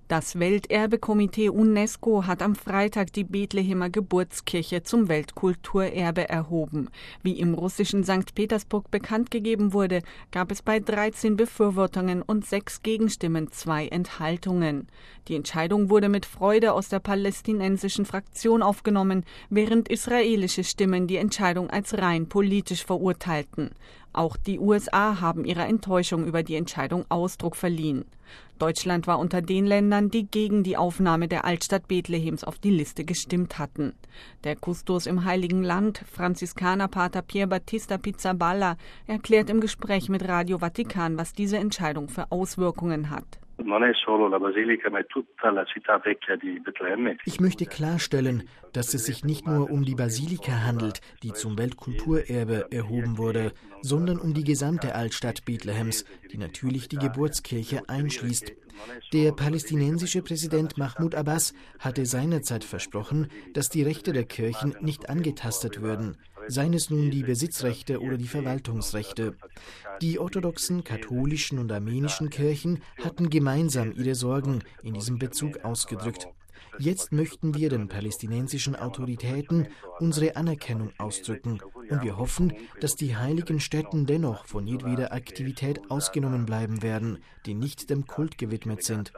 Das Welterbekomitee UNESCO hat am Freitag die Bethlehemer Geburtskirche zum Weltkulturerbe erhoben. Wie im russischen St. Petersburg bekannt gegeben wurde, gab es bei 13 Befürwortungen und 6 Gegenstimmen 2 Enthaltungen. Die Entscheidung wurde mit Freude aus der palästinensischen Fraktion aufgenommen, während israelische Stimmen die Entscheidung als rein politisch verurteilten. Auch die USA haben ihrer Enttäuschung über die Entscheidung Ausdruck verliehen. Deutschland war unter den Ländern, die gegen die Aufnahme der Altstadt Bethlehems auf die Liste gestimmt hatten. Der Kustos im Heiligen Land, Franziskanerpater Pier Battista Pizzaballa, erklärt im Gespräch mit Radio Vatikan, was diese Entscheidung für Auswirkungen hat. Ich möchte klarstellen, dass es sich nicht nur um die Basilika handelt, die zum Weltkulturerbe erhoben wurde, sondern um die gesamte Altstadt Bethlehems, die natürlich die Geburtskirche einschließt. Der palästinensische Präsident Mahmoud Abbas hatte seinerzeit versprochen, dass die Rechte der Kirchen nicht angetastet würden, seien es nun die Besitzrechte oder die Verwaltungsrechte. Die orthodoxen, katholischen und armenischen Kirchen hatten gemeinsam ihre Sorgen in diesem Bezug ausgedrückt. Jetzt möchten wir den palästinensischen Autoritäten unsere Anerkennung ausdrücken und wir hoffen, dass die heiligen Stätten dennoch von jedweder Aktivität ausgenommen bleiben werden, die nicht dem Kult gewidmet sind.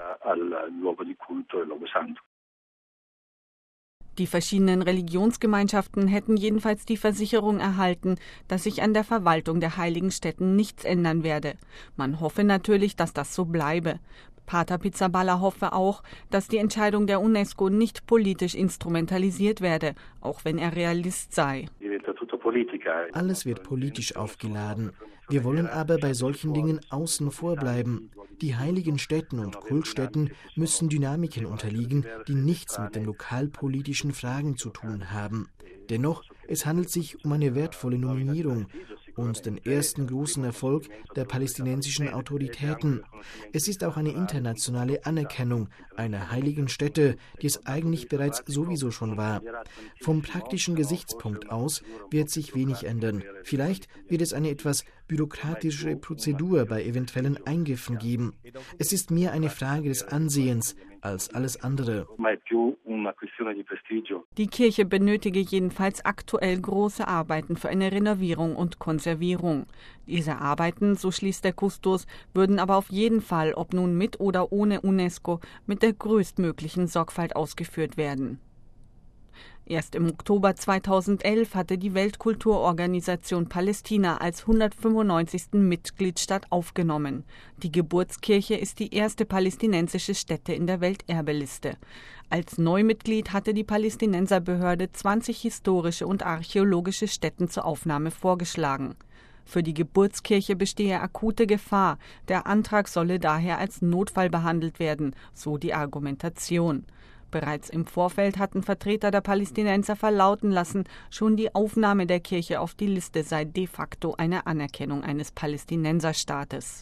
Die verschiedenen Religionsgemeinschaften hätten jedenfalls die Versicherung erhalten, dass sich an der Verwaltung der heiligen Stätten nichts ändern werde. Man hoffe natürlich, dass das so bleibe. Pater Pizzaballa hoffe auch, dass die Entscheidung der UNESCO nicht politisch instrumentalisiert werde, auch wenn er Realist sei. Alles wird politisch aufgeladen. Wir wollen aber bei solchen Dingen außen vor bleiben. Die heiligen Stätten und Kultstätten müssen Dynamiken unterliegen, die nichts mit den lokalpolitischen Fragen zu tun haben. Dennoch, es handelt sich um eine wertvolle Nominierung und den ersten großen Erfolg der palästinensischen Autoritäten. Es ist auch eine internationale Anerkennung einer heiligen Stätte, die es eigentlich bereits sowieso schon war. Vom praktischen Gesichtspunkt aus wird sich wenig ändern. Vielleicht wird es eine etwas bürokratische Prozedur bei eventuellen Eingriffen geben. Es ist mehr eine Frage des Ansehens als alles andere. Die Kirche benötige jedenfalls aktuell große Arbeiten für eine Renovierung und Konservierung. Diese Arbeiten, so schließt der Kustos, würden aber auf jeden Fall, ob nun mit oder ohne UNESCO, mit der größtmöglichen Sorgfalt ausgeführt werden. Erst im Oktober 2011 hatte die Weltkulturorganisation Palästina als 195. Mitgliedsstaat aufgenommen. Die Geburtskirche ist die erste palästinensische Stätte in der Welterbeliste. Als Neumitglied hatte die Palästinenserbehörde 20 historische und archäologische Stätten zur Aufnahme vorgeschlagen. Für die Geburtskirche bestehe akute Gefahr. Der Antrag solle daher als Notfall behandelt werden, so die Argumentation. Bereits im Vorfeld hatten Vertreter der Palästinenser verlauten lassen, schon die Aufnahme der Kirche auf die Liste sei de facto eine Anerkennung eines Palästinenserstaates.